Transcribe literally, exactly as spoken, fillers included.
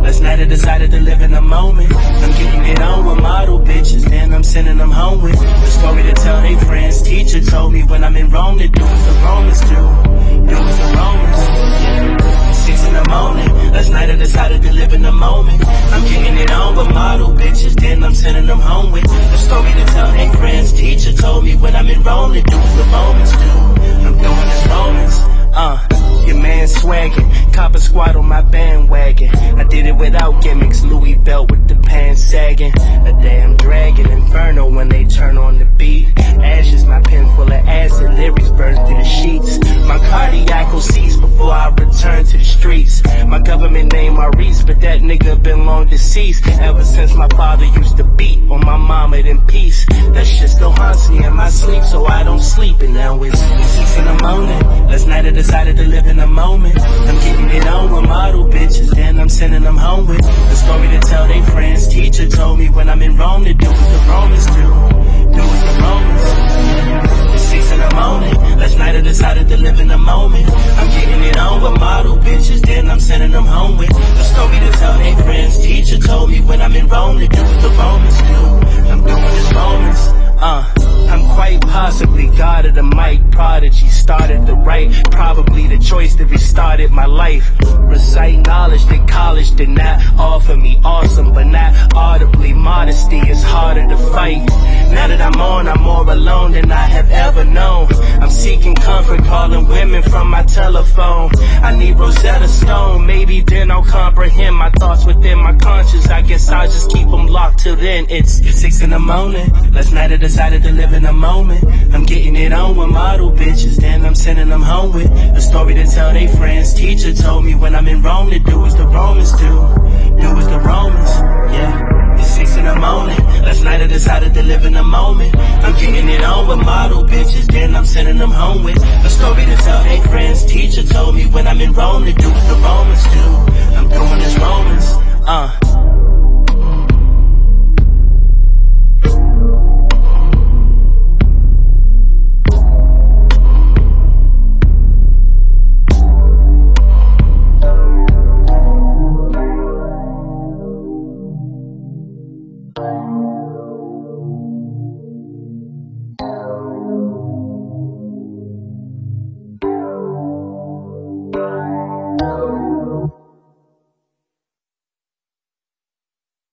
Last night I decided to live in the moment. I'm getting it on with model bitches, then I'm sending them home with the story to tell they friends. Teacher told me when I'm in Rome to do as the Romans do. Do as the Romans. Yeah. Six in the morning. Last night I decided to live in the moment. I'm getting it on with model bitches, then I'm sending them home with the story to tell they friends. Teacher told me when I'm in Rome to do as the Romans do. I'm doing as Romans. Uh, your man swaggin', cop a squad on my bandwagon. I did it without gimmicks, Louis belt with the pants sagging. A damn dragon, inferno when they turn on the beat. Ashes, my pen full of acid, lyrics burn through the sheets. My cardiac will cease before I return to the streets. My government name Maurice, but that nigga been long deceased. Ever since my father used to beat on my mama in peace. That shit still haunts me in my sleep, so I don't sleep. And now it's six in the morning. Last night I decided to live in the moment. I'm getting it on with model bitches, then I'm sending them home with the story to tell they friends. Teacher told me when I'm in Rome to do as the Romans do. Do as the Romans. It's six in the morning. Last night I decided to live in the moment. I'm getting it on with model bitches, then I'm sending them home with the story to tell they friends. Teacher told me when I'm in Rome to do as the Romans do. I'm doing as Romans. Uh, I'm quite possibly God of the mic prodigy. Started to write, probably the choice that restarted my life. Recite knowledge that college did not offer me. Awesome, but not audibly. Modesty is harder to fight. Now that I'm on, I'm more alone than I have ever known. I'm seeking comfort, calling women from my telephone. I need Rosetta Stone, maybe then I'll comprehend my thoughts within my conscience. I guess I'll just keep them locked till then. It's, it's six in the morning. Last night I decided to live in the moment. I'm getting it on with model bitches, then I'm sending them home with a story to tell they friends. Teacher told me when I'm in Rome to do as the Romans do. Do as the Romans, yeah. It's six in the morning. Last night I decided to live in the moment. I'm getting it on with model bitches, then I'm sending them home with a story to tell they friends. Teacher told me when I'm in Rome to do as the Romans do. I'm doing this